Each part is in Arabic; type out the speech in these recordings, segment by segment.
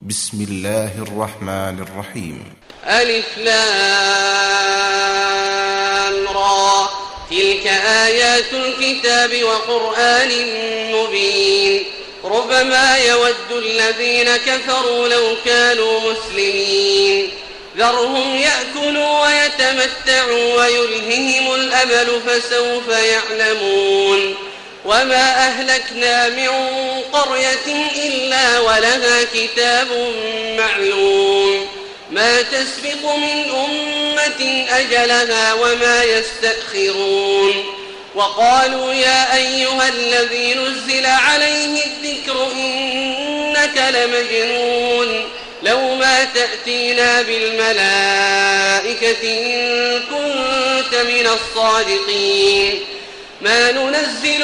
بسم الله الرحمن الرحيم. ألف لام را، تلك آيات الكتاب وقرآن مبين. ربما يود الذين كفروا لو كانوا مسلمين. ذرهم يأكلوا ويتمتعوا ويلههم الأمل فسوف يعلمون. وما أهلكنا من قرية إلا ولها كتاب معلوم. ما تسبق من أمة أجلها وما يستأخرون. وقالوا يا أيها الذي نزل عليه الذكر إنك لمجنون. لو ما تأتينا بالملائكة إن كنت من الصادقين. ما ننزل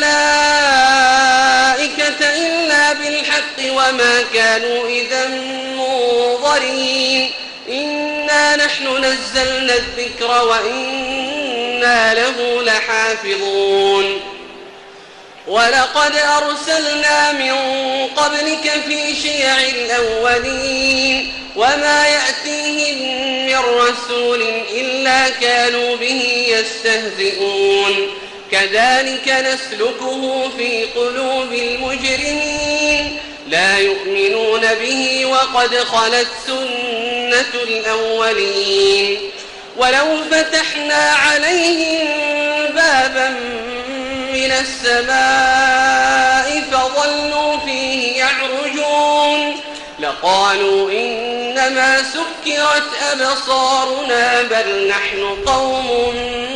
الملائكة إلا بالحق وما كانوا إذا منظرين. إنا نحن نزلنا الذكر وإنا له لحافظون. ولقد أرسلنا من قبلك في شيع الأولين وما يأتيهم من رسول إلا كانوا به يستهزئون. كذلك نسلكه في قلوب المجرمين. لا يؤمنون به وقد خلت سنة الأولين. ولو فتحنا عليهم بابا من السماء فظلوا فيه يعرجون لقالوا إنما سكرت أبصارنا بل نحن قوم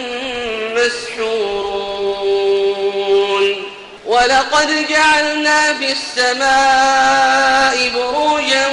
مسحورون. ولقد جعلنا في السماء بروجا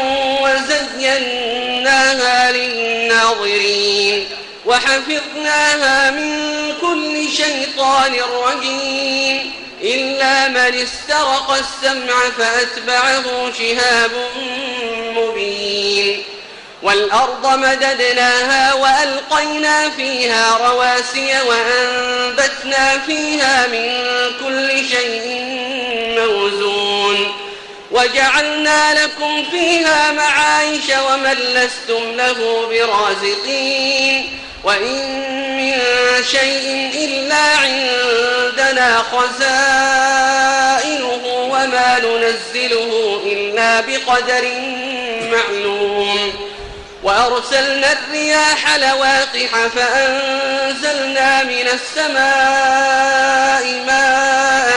وزيناها للناظرين وحفظناها من كل شيطان رجيم إلا من استرق السمع فأتبعه شهاب مبين. والأرض مددناها وألقينا فيها رواسي وأنبتنا فيها من كل شيء موزون. وجعلنا لكم فيها معايش ومن لستم له برازقين. وإن من شيء إلا عندنا خزائنه وما ننزله إلا بقدر معلوم. وأرسلنا الرياح لواقح فأنزلنا من السماء ماء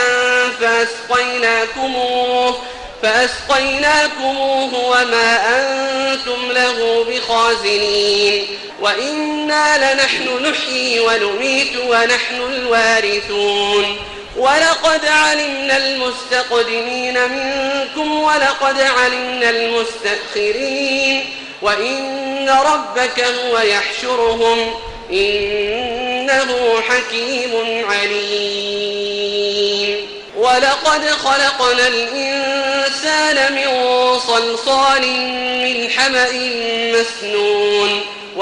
فأسقيناكموه وما أنتم له بخازنين. وإنا لنحن نحيي ونميت ونحن الوارثون. ولقد علمنا المستقدمين منكم ولقد علمنا المستأخرين. وإن ربك هو يحشرهم إنه حكيم عليم. ولقد خلقنا الإنسان من صلصال من حمأ مسنون.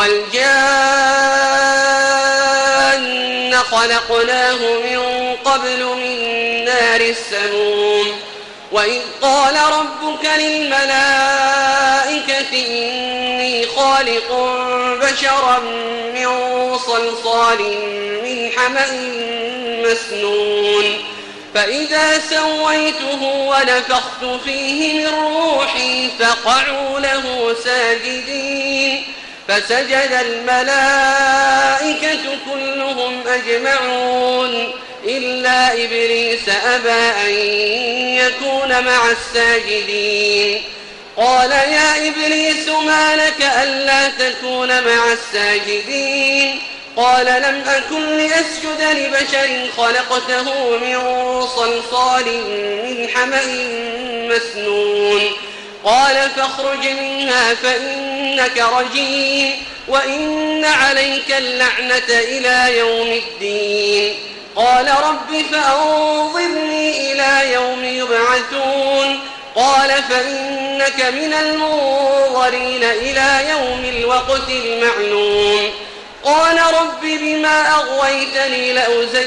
والجان خلقناه من قبل من نار السموم. وإذ قال ربك للملائكة إني خالق بشرا من صلصال من حمأ مسنون. فإذا سويته ونفخت فيه من روحي فقعوا له ساجدين. فسجد الملائكة كلهم أجمعون إلا إبليس أبى أن يكون مع الساجدين. قال يا إبليس ما لك ألا تكون مع الساجدين؟ قال لم أكن لأسجد لبشر خلقته من صلصال من حمأ مسنون. قال فاخرج منها فإنك رجيم وإن عليك اللعنة إلى يوم الدين. قال رب فأنظرني إلى يوم يبعثون. قال فإنك من المنظرين إلى يوم الوقت المعلوم. قال رب بما أغويتني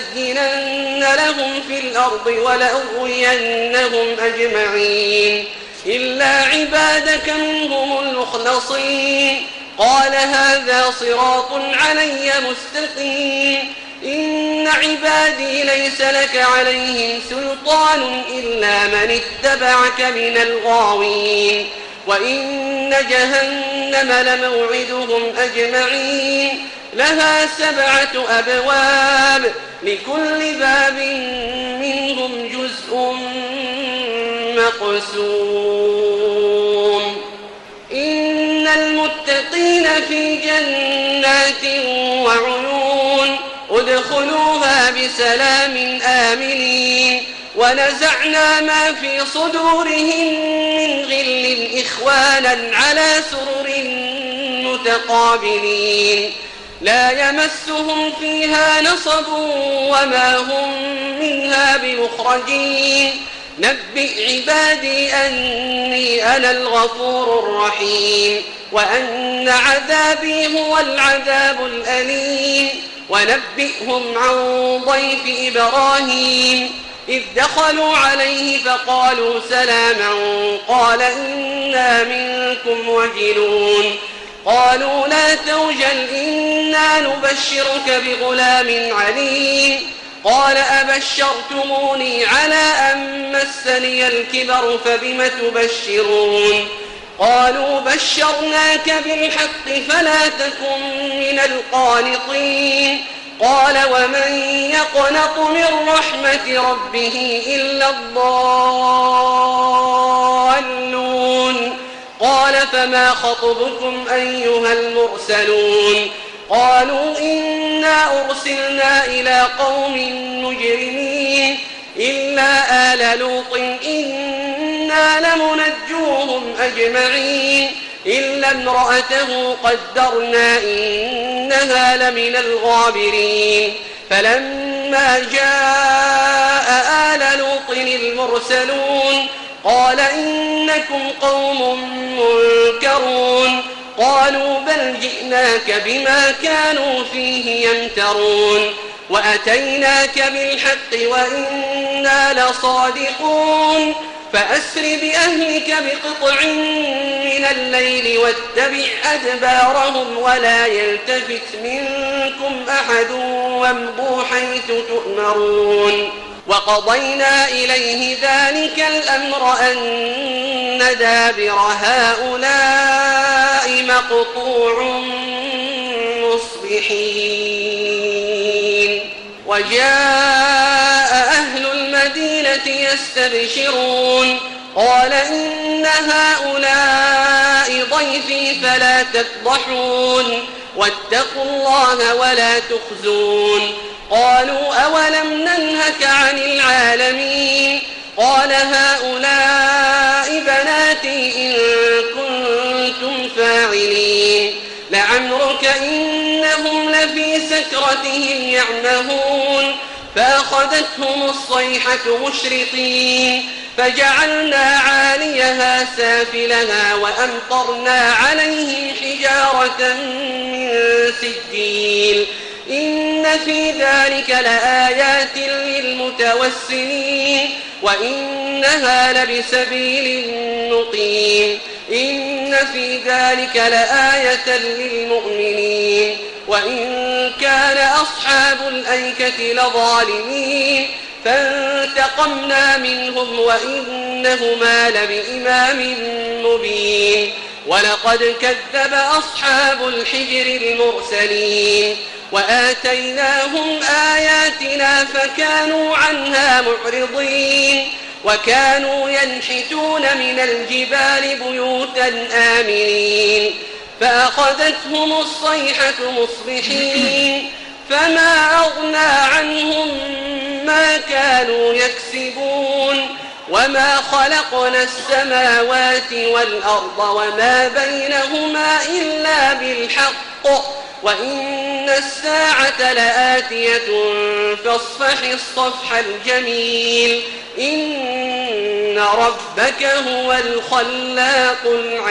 لأزينن لهم في الأرض ولأغوينهم أجمعين. إلا عبادك منهم المخلصين قال هذا صراط علي مستقيم إن عبادي ليس لك عليهم سلطان إلا من اتبعك من الغاوين وإن جهنم لموعدهم أجمعين لها 7 أبواب لكل باب منهم جزء مقسوم إن المتقين في جنات وعيون ادخلوها بسلام آمنين ونزعنا ما في صدورهم من غل إخوانا على سرر متقابلين لا يمسهم فيها نصب وما هم منها بمخرجين نبئ عبادي أني أنا الغفور الرحيم وأن عذابي هو العذاب الأليم ونبئهم عن ضيف إبراهيم إذ دخلوا عليه فقالوا سلاما قال إنا منكم وجلون قالوا لا توجل إنا نبشرك بغلام عليم قال أبشرتموني على أن مسني الكبر فبم تبشرون قالوا بشرناك بالحق فلا تكن من القانطين قال ومن يقنط من رحمة ربه إلا الضالون قال فما خطبكم أيها المرسلون قالوا إنا أرسلنا إلى قوم مجرمين إلا آل لوط إنا لمنجوهم أجمعين إلا امرأته قدرنا إنها لمن الغابرين فلما جاء آل لوط المرسلون قال إنكم قوم منكرون قالوا بل جئناك بما كانوا فيه يمترون وأتيناك بالحق وإنا لصادقون فأسر بأهلك بقطع من الليل واتبع أدبارهم ولا يلتفت منكم أحد وامضوا حيث تؤمرون وقضينا إليه ذلك الأمر أن دابر هؤلاء مقطوع مصبحين وجاء أهل المدينة يستبشرون قال إن هؤلاء ضيفي فلا تفضحون واتقوا الله ولا تخزون قالوا أولم ننهك عن العالمين قال هؤلاء بناتي إن كنتم فاعلين لعمرك إنهم لفي سكرتهم يعمهون فأخذتهم الصيحة مشرقين فجعلنا عاليها سافلها وأمطرنا عليهم حجارة من سجيل إن في ذلك لآيات للمتوسمين وإنها لبسبيل مقيم إن في ذلك لآية للمؤمنين وإن كان أصحاب الأيكة لظالمين فانتقمنا منهم وإنهما لبإمام مبين ولقد كذب أصحاب الحجر المرسلين وآتيناهم آياتنا فكانوا عنها معرضين وكانوا ينحتون من الجبال بيوتا آمنين فأخذتهم الصيحة مصبحين فما أغنى عنهم ما كانوا يكسبون وما خلقنا السماوات والأرض وما بينهما إلا بالحق وإن الساعة لآتية فاصفح الصفح الجميل إن ربك هو الخلاق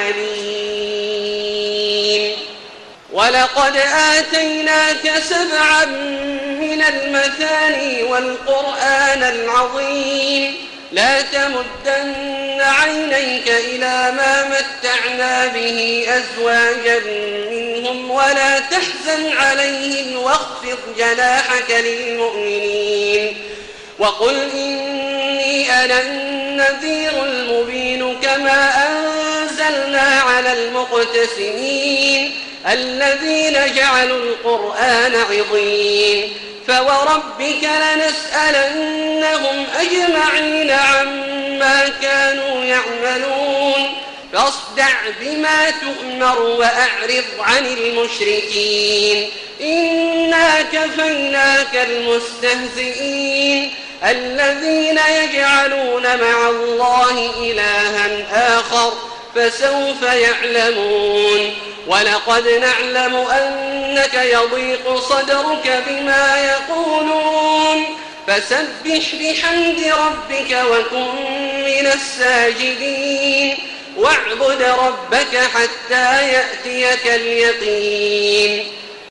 العليم ولقد آتيناك 7 من المثاني والقرآن العظيم لا تمدن عينيك إلى ما متعنا به أزواجا منهم ولا تحزن عليهم واخفض جناحك للمؤمنين وقل إني أنا النذير المبين كما أنزلنا على المقتسمين الذين جعلوا القرآن عضين فوربك لنسألنهم أجمعين عما كانوا يعملون فاصدع بما تؤمر وأعرض عن المشركين إنا كفيناك المستهزئين الذين يجعلون مع الله إلها آخر فسوف يعلمون ولقد نعلم أنك يضيق صدرك بما يقولون فسبح بحمد ربك وكن من الساجدين واعبد ربك حتى يأتيك اليقين